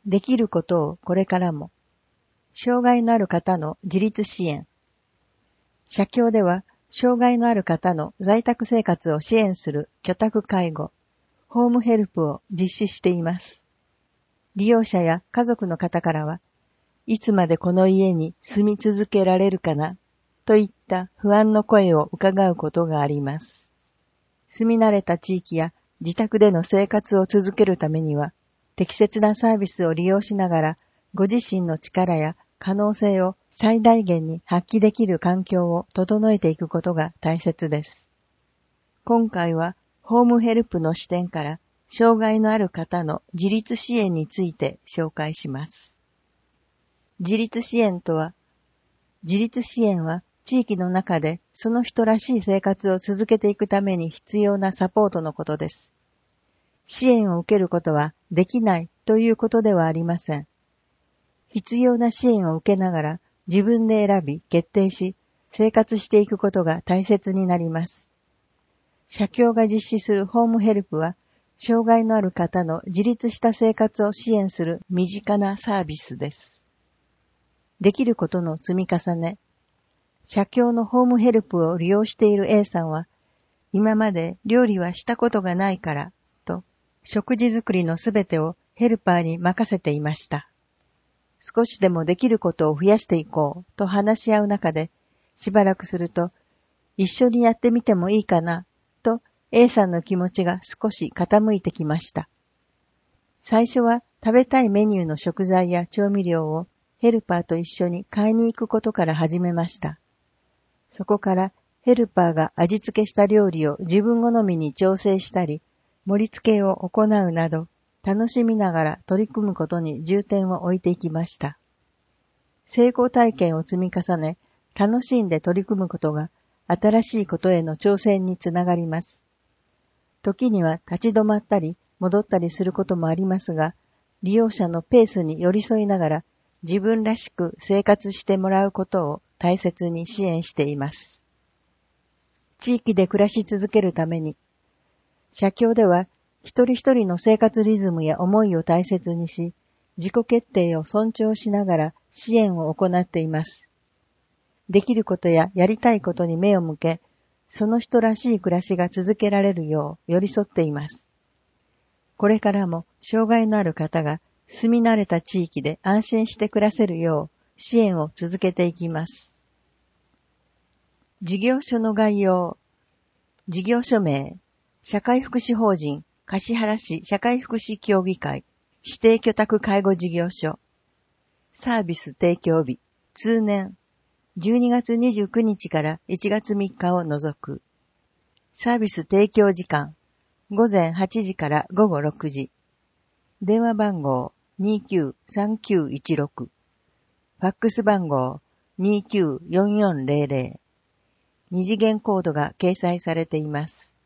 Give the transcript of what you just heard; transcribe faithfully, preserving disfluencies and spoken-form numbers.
できることをこれからも。障害のある方の自立支援。社協では、障害のある方の在宅生活を支援する居宅介護、ホームヘルプを実施しています。利用者や家族の方からは、いつまでこの家に住み続けられるかな、といった不安の声を伺うことがあります。住み慣れた地域や自宅での生活を続けるためには、適切なサービスを利用しながら、ご自身の力や可能性を最大限に発揮できる環境を整えていくことが大切です。今回は、ホームヘルプの視点から、障害のある方の自立支援について紹介します。自立支援とは、自立支援は地域の中でその人らしい生活を続けていくために必要なサポートのことです。支援を受けることはできないということではありません。必要な支援を受けながら自分で選び決定し生活していくことが大切になります。社協が実施するホームヘルプは障害のある方の自立した生活を支援する身近なサービスです。できることの積み重ね。社協のホームヘルプを利用している A さんは、今まで料理はしたことがないから、と、食事作りのすべてをヘルパーに任せていました。少しでもできることを増やしていこうと話し合う中で、しばらくすると、一緒にやってみてもいいかな、と A さんの気持ちが少し傾いてきました。最初は食べたいメニューの食材や調味料をヘルパーと一緒に買いに行くことから始めました。そこからヘルパーが味付けした料理を自分好みに調整したり、盛り付けを行うなど、楽しみながら取り組むことに重点を置いていきました。成功体験を積み重ね、楽しんで取り組むことが新しいことへの挑戦につながります。時には立ち止まったり戻ったりすることもありますが、利用者のペースに寄り添いながら自分らしく生活してもらうことを大切に支援しています。地域で暮らし続けるために、社協では一人一人の生活リズムや思いを大切にし、自己決定を尊重しながら支援を行っています。できることややりたいことに目を向け、その人らしい暮らしが続けられるよう寄り添っています。これからも障害のある方が住み慣れた地域で安心して暮らせるよう支援を続けていきます。事業所の概要。事業所名、社会福祉法人橿原市社会福祉協議会指定居宅介護事業所。サービス提供日、通年、じゅうにがつにじゅうくにちからいちがつみっかを除く。サービス提供時間、ごぜんはちじからごごろくじ。電話番号 にきゅうさんきゅういちろく。ファックス番号 にきゅうよんよんぜろぜろ。二次元コードが掲載されています。